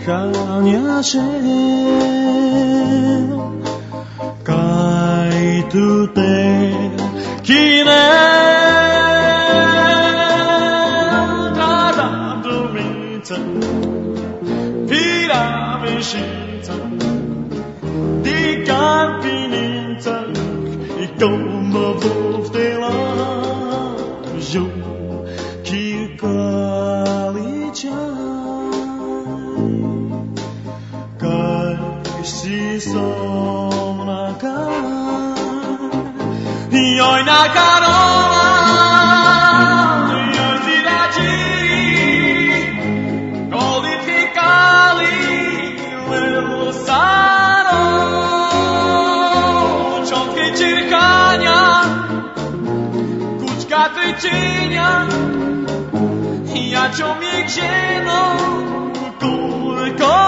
конечно, кай туте кине да думица пирамишица ди кампининца и комбо вуфтела жу кикалича si somnaka Joj na karona Joj zirači Kolifikali Lelo saro Čotke čirkanja Kučka tričinja Ja čo mi ženo Kurko